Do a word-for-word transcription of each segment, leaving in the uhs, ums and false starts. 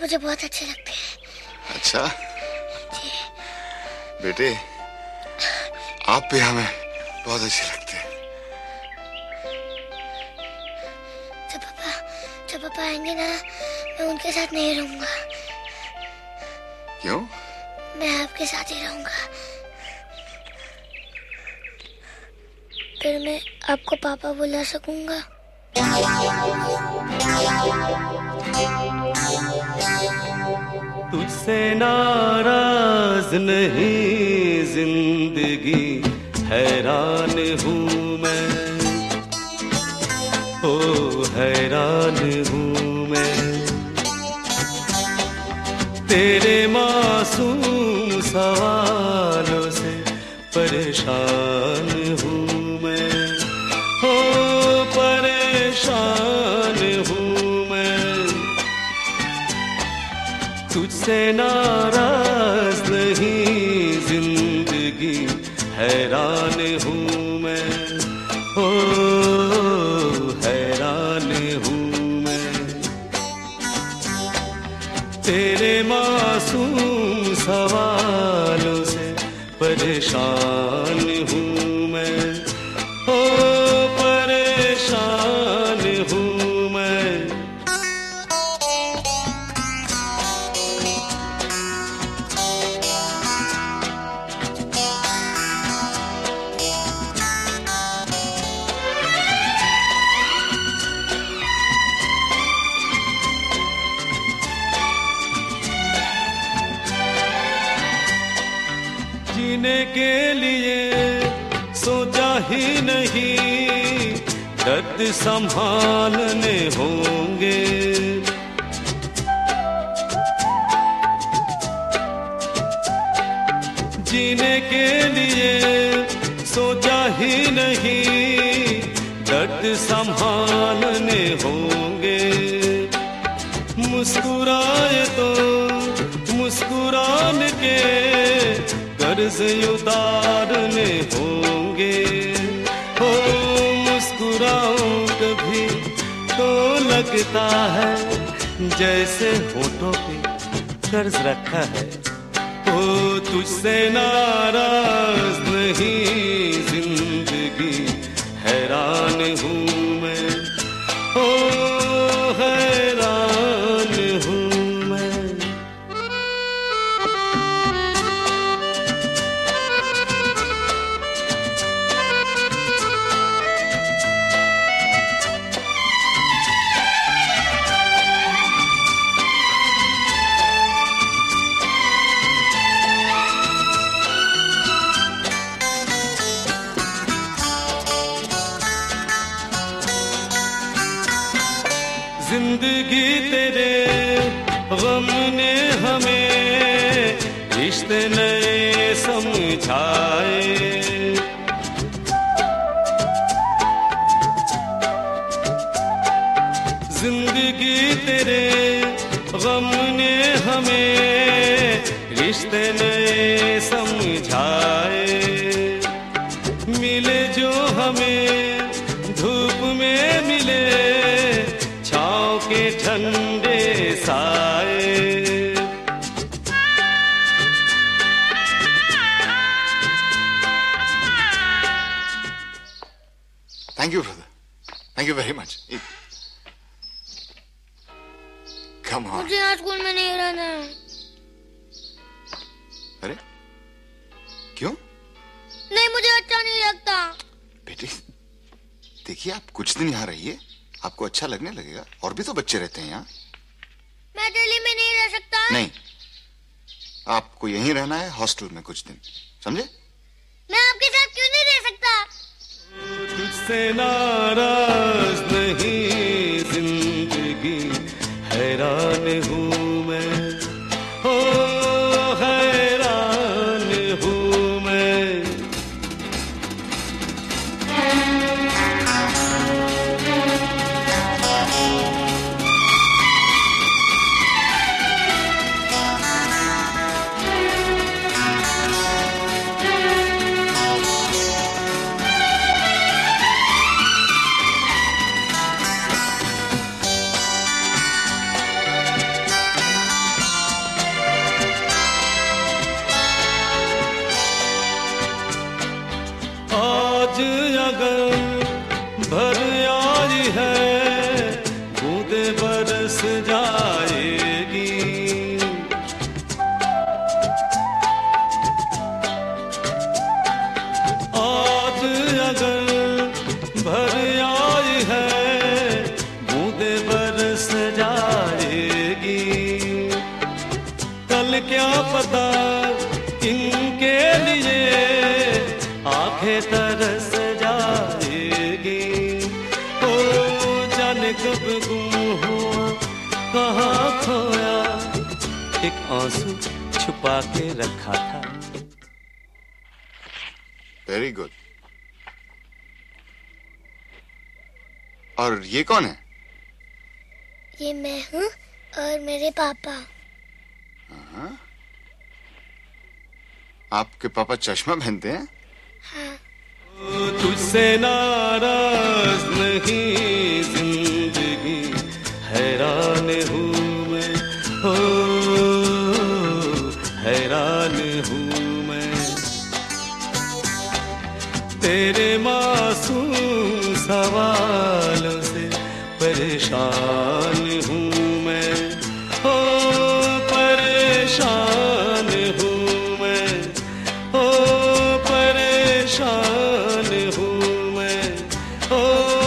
मुझे बहुत अच्छे लगते हैं। अच्छा जी। बेटे, आप भी हमें बहुत अच्छे लगते हैं। जब पापा जब पापा आएंगे ना, मैं उनके साथ नहीं रहूंगा। क्यों? मैं आपके साथ ही रहूंगा। फिर मैं आपको पापा बुला सकूंगा। तुझसे नाराज नहीं जिंदगी, हैरान हूँ मैं, ओ हैरान हूँ मैं। तेरे मासूम सवालों से परेशान हूँ मैं, ओ परेशान हूँ मैं। तुझसे नाराज नहीं जिंदगी, हैरान हूँ मैं, ओ हैरान हूँ मैं। तेरे मासूम सवालों से परेशान हूँ मैं, ओ परेशान हूँ मैं। जीने के लिए सोचा ही नहीं, दर्द संभालने होंगे। जीने के लिए सोचा ही नहीं, दर्द संभालने होंगे। मुस्कुराए तो मुस्कुराने के कर्ज उतारने होंगे। हो मुस्कुराऊं कभी तो लगता है जैसे होठों पे कर्ज रखा है। ओ तुझसे नाराज नहीं जिंदगी, हैरान हूँ मैं, ओ हैरान हूँ मैं। जिंदगी तेरे गम ने हमें रिश्ते नए समझाए। जिंदगी तेरे गम ने हमें रिश्ते नए समझाए। मिले जो हमें धूप में मिले, छाँव के ठंडे साए। Thank you brother, thank you very much. Come on. मुझे आज स्कूल में नहीं रहना है। अरे क्यों? नहीं, मुझे अच्छा नहीं लगता। बेटी देखिए, आप कुछ दिन यहाँ रहिए, आपको अच्छा लगने लगेगा। और भी तो बच्चे रहते हैं यहाँ। मैं दिल्ली में नहीं रह सकता। नहीं, आपको यहीं रहना है, हॉस्टल में कुछ दिन, समझे? मैं आपके साथ क्यों नहीं रह सकता? तुझसे नाराज नहीं जिंदगी, हैरान हूँ मैं, ओ हैरान हूँ मैं। अगर भर आई है बूंदे बरस जाएगी। आज अगर भर आई है बूंदे बरस जाएगी। कल क्या पता इनके लिए आंखें तरस जाएगी। ओ जाने कब गुम हुआ कहाँ खोया, एक आंसू छुपा के रखा था। Very good. और ये कौन है? ये मैं हूँ और मेरे पापा। हाँ? आपके पापा चश्मा पहनते हैं? हाँ। तुझसे नाराज नहीं जिंदगी, हैरान हूँ मैं, हो हैरान हूँ मैं। तेरे मासूम सवालों से परेशान हूँ मैं, हो परेशान हूँ मैं, हो परेशान हूँ मैं, हो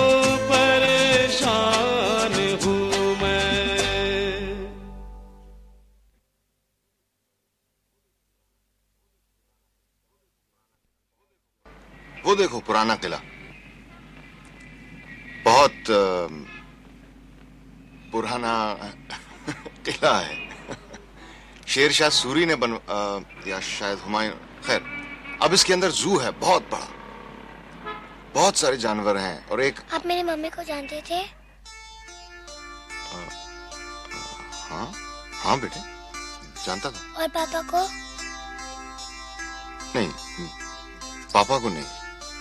परेशान हूँ मैं। वो देखो पुराना किला, बहुत पुराना किला है। शेरशाह सूरी ने बन आ, या शायद हुमायूं, खैर अब इसके अंदर जू है बहुत बड़ा, बहुत सारे जानवर हैं। और एक आप मेरी मम्मी को जानते थे? आ, हाँ हाँ बेटे जानता था। और पापा को? नहीं, पापा को नहीं।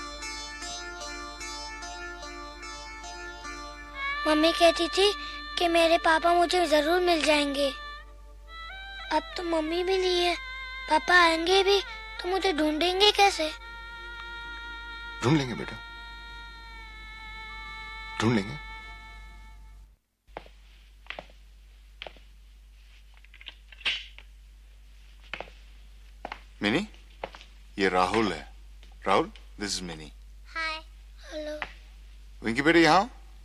मम्मी कहती थी कि मेरे पापा मुझे जरूर मिल जाएंगे। अब तो मम्मी भी नहीं है, पापा आएंगे भी तो मुझे ढूंढेंगे कैसे? ढूंढ लेंगे बेटा, ढूंढ लेंगे। मिनी, ये राहुल है। Rahul, this is Mini. Hi. Hello. Winky बेटे यहाँ।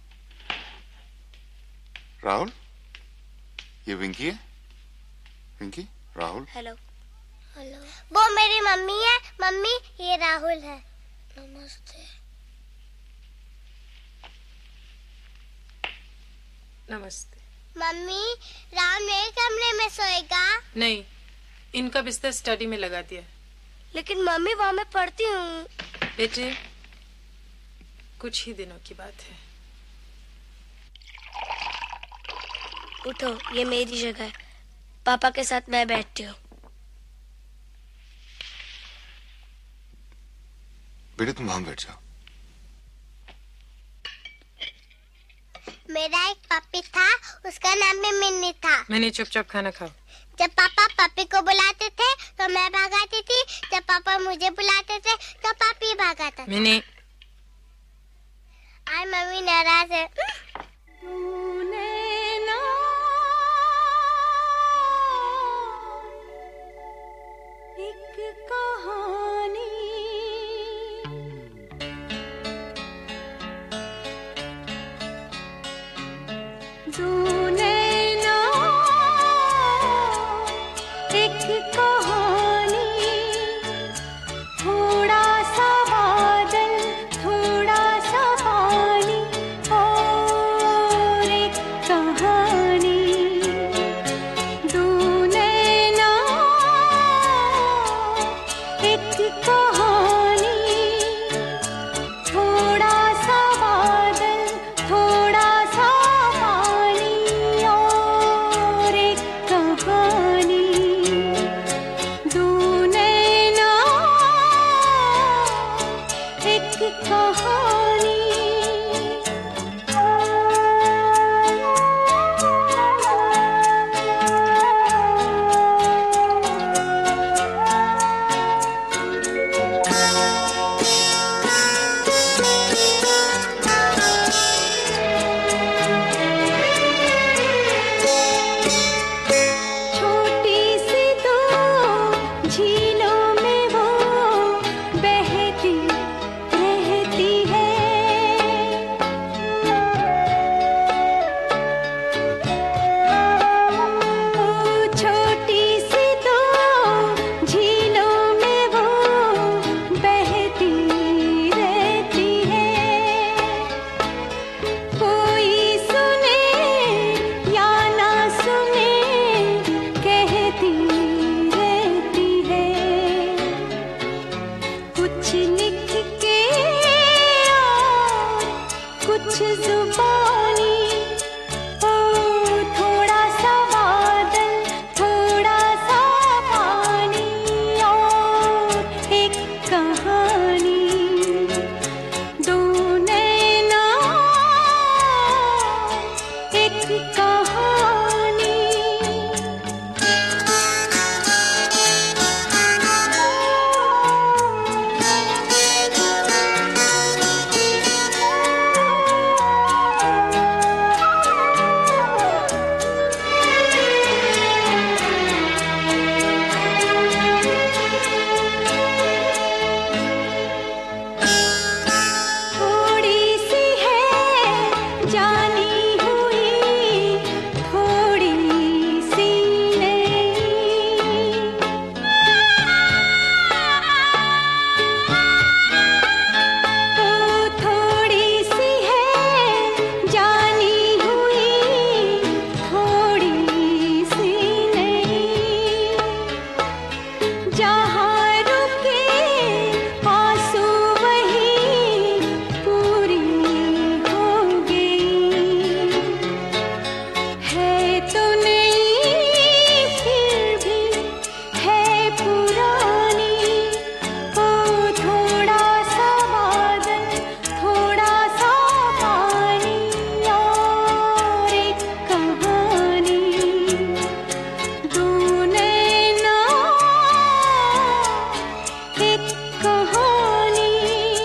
राहुल, ये विंकी है। विंकी, राहुल। हेलो। हेलो। वो मेरी मम्मी है। मम्मी, ये राहुल है। नमस्ते। नमस्ते। मम्मी, राहुल मेरे कमरे में सोएगा? नहीं, इनका बिस्तर स्टडी में लगा दिया। लेकिन मम्मी वहाँ मैं पढ़ती हूँ। बेटे, कुछ ही दिनों की बात है। उठो, ये मेरी जगह है। पापा के साथ मैं बैठती हूँ। बेटे तुम वहां बैठ जाओ। मेरा एक पपी था, उसका नाम भी मिन्नी था। मैंने चुपचाप खाना खाओ। जब पापा पपी को बुलाते थे तो मैं भागाती थी, जब पापा मुझे बुलाते थे तो पापी भागाता था। मैंने आज मम्मी नाराज है। एक कहानी।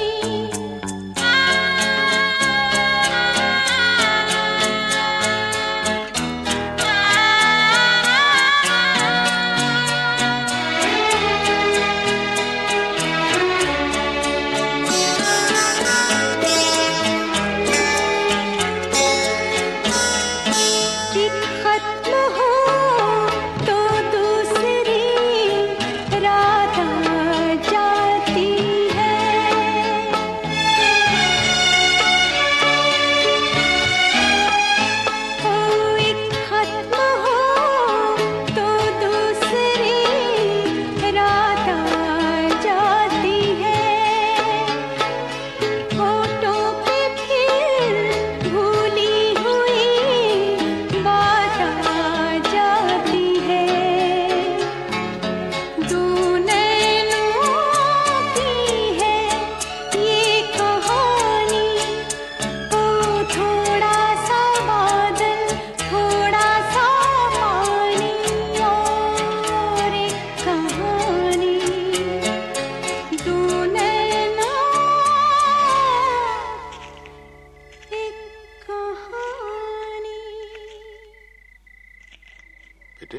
बेटे,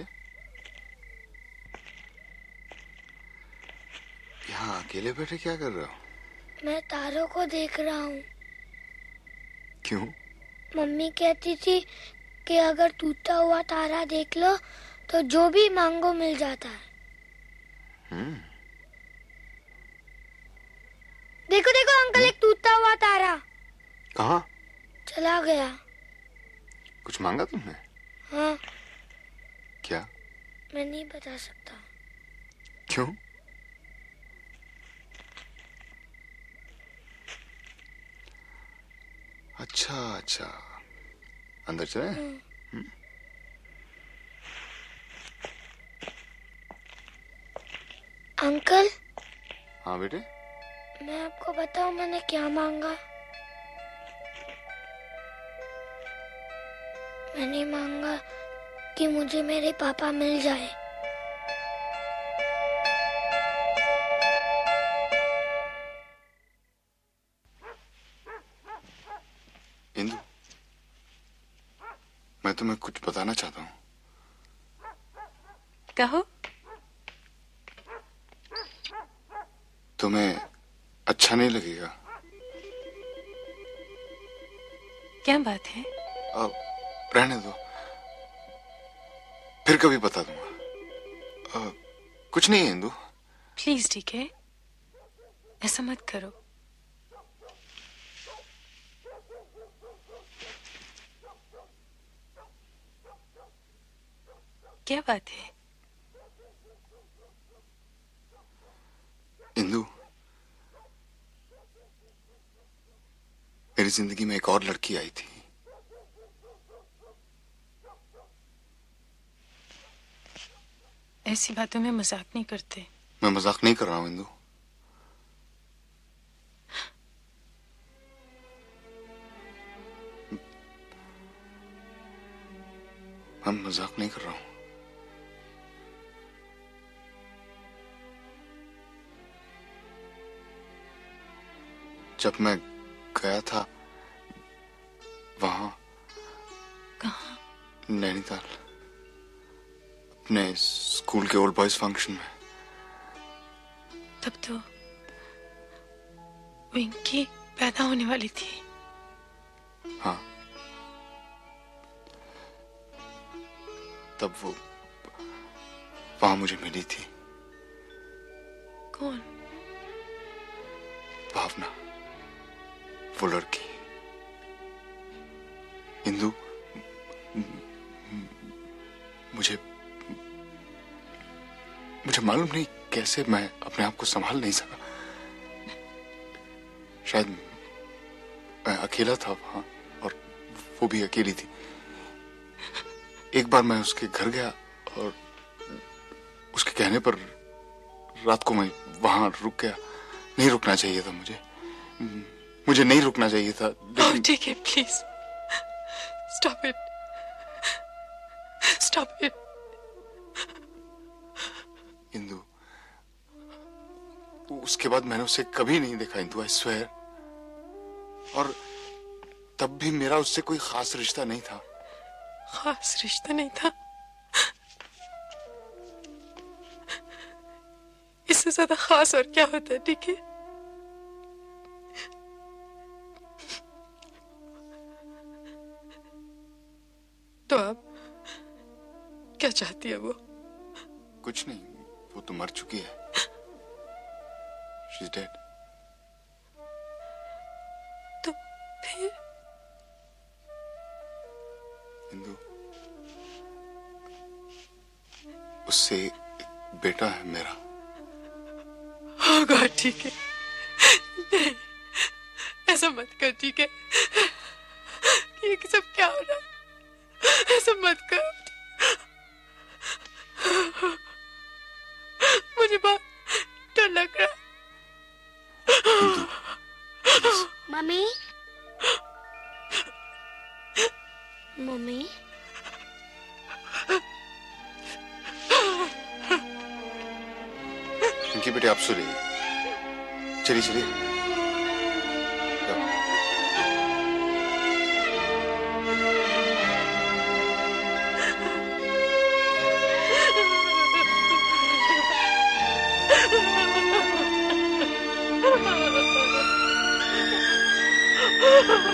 यहाँ अकेले बैठे क्या कर रहे हो? मैं तारों को देख रहा हूँ। क्यों? मम्मी कहती थी कि अगर टूटा हुआ तारा देख लो तो जो भी मांगो मिल जाता है। हम्म। देखो देखो अंकल, एक टूटा हुआ तारा। कहाँ? चला गया। कुछ मांगा तुमने? हाँ। क्या? मैं नहीं बता सकता। क्यों? अच्छा अच्छा, अंदर चले? हम्म। अंकल। हाँ बेटे। मैं आपको बताऊं मैंने क्या मांगा? मैंने मांगा कि मुझे मेरे पापा मिल जाए। इंदु, मैं तुम्हें कुछ बताना चाहता हूँ। कहो। तुम्हें अच्छा नहीं लगेगा। क्या बात है? अब रहने दो, फिर कभी बता दूंगा। आ, कुछ नहीं है इंदु। प्लीज ठीक है, ऐसा मत करो। क्या बात है? इंदु, मेरी जिंदगी में एक और लड़की आई थी। ऐसी बातों में मजाक नहीं करते। मैं मजाक नहीं कर रहा हूं इंदु। मैं मजाक नहीं कर रहा हूं। जब मैं गया था वहां। कहाँ? नैनीताल, अपने स्कूल के ओल्ड बॉयज फंक्शन में। तब तो विंकी पैदा होने वाली थी। हाँ, तब वो वहां मुझे मिली थी। कौन? भावना, वो लड़की। इंदु, मुझे मुझे मालूम नहीं कैसे मैं अपने आप को संभाल नहीं सका। शायद मैं अकेला था वहां और वो भी अकेली थी। एक बार मैं उसके घर गया और उसके कहने पर रात को मैं वहां रुक गया। नहीं रुकना चाहिए था मुझे मुझे नहीं रुकना चाहिए था। लेकिन... ठीक है, please stop it, stop it. Indu, उसके बाद मैंने उसे कभी नहीं देखा इंदु, आई स्वेयर। और तब भी मेरा उससे कोई खास रिश्ता नहीं था। खास रिश्ता नहीं था? इससे ज्यादा खास और क्या होता है? ठीक है, तो आप क्या चाहती है वो? कुछ नहीं, वो तो मर चुकी है। She's dead. तो फिर? इंदु, उससे एक बेटा है मेरा। होगा, ठीक है। नहीं, ऐसा मत कर, ठीक है? ये सब क्या हो रहा है? ऐसा मत कर। मुझे बहुत डर लग रहा है। मम्मी, मम्मी, इनकी बेटे आप सो रही। चलिए चलिए। Ha ha ha!